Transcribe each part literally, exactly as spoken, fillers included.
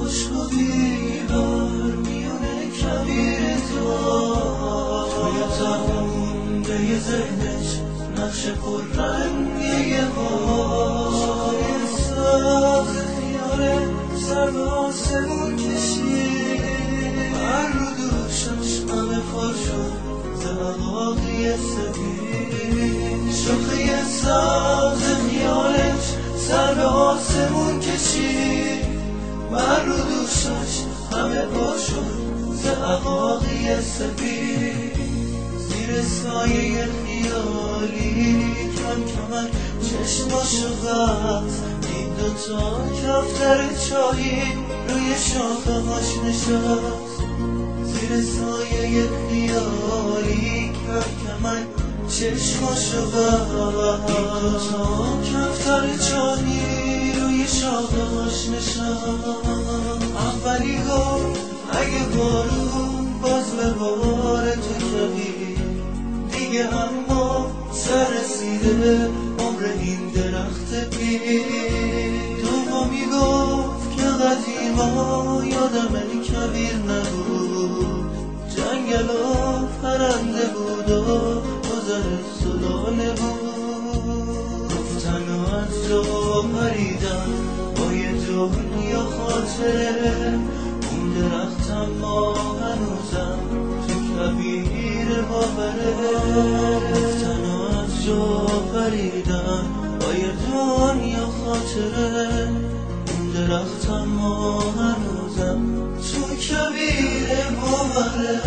خوشبودی بر میونه کبیر تو توی تمومده ی ذهنش نقش پررنگی توی ساز خیال سر به آسمون کشید بر رو دوشش همه پر شد ز عقاقی سفید شوخی ساز خیالش سر به آسمون کشید بر رو دوشش همه پر شد ز عقاقی سفید زیر سایه خیالی کم کمک چشماشو بست این دوتا کفتر چایی روی شاخه هاش نشست زیر سایه خیالی کم کمک چشماشو بست این دوتا کفتر چایی روی شاخه هاش نشست اولی گفت اگه بارون باز به بار تو کبیر دیگه اما سر رسیده عمر این درخت پیر دومی گفت که قدیما یادم این کبیر نبود جنگل و پرنده بود و گذر سلاله بود گفتن و از جا پریدن با یه دنیا خاطره اون درخت اما هنوزم تو کبیر باوره گفتن و از جا پریدن با یه دنیا خاطره اون درخت اما هنوزم تو کبیر باوره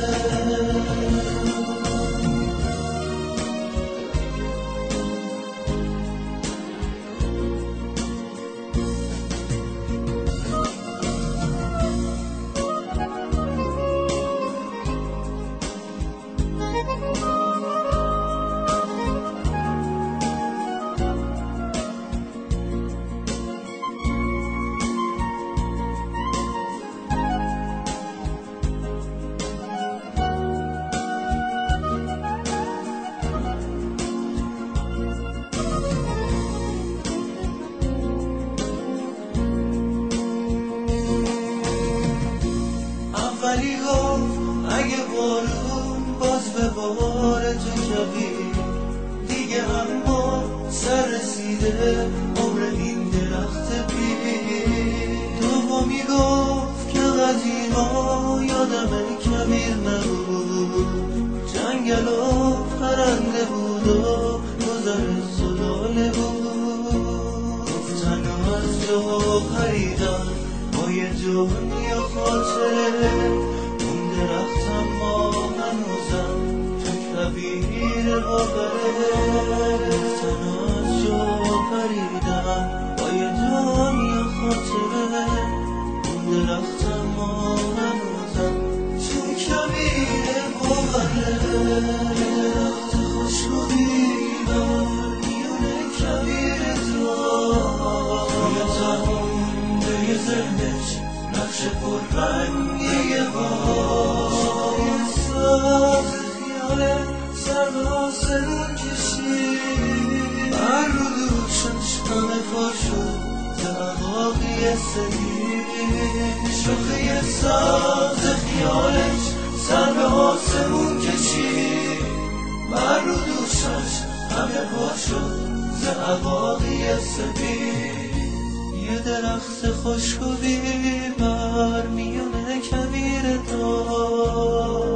اولی گفت اگه بارون باز به بار تو کبیر دیگه اما سر رسیده عمر این درخت پیر دومی گفت که قدیما یادم کبیر نبود جنگل و پرنده بود و گذر سلاله بود گفتن و از جا پریدن با یه دنیا خاطره اون درخت اما هنوزم تو کبیر باوره گفتن و از جا پریدن با یه دنیا خاطره اون درخت اما هنوزم تو کبیر باوره درخت خوشبودی بر میونه کبیر تو توی تمومده ی ذهنش نقش پررنگی توی ساز خیال سر به آسمون کشید بر رو دوشش همه پر شد ز عقاقی سفید شوخی ساز خیالش سر به آسمون کشید بر رو دوشش همه پر شد ز عقاقی سفید یه درخت خشک و بی بر میونه کبیر تو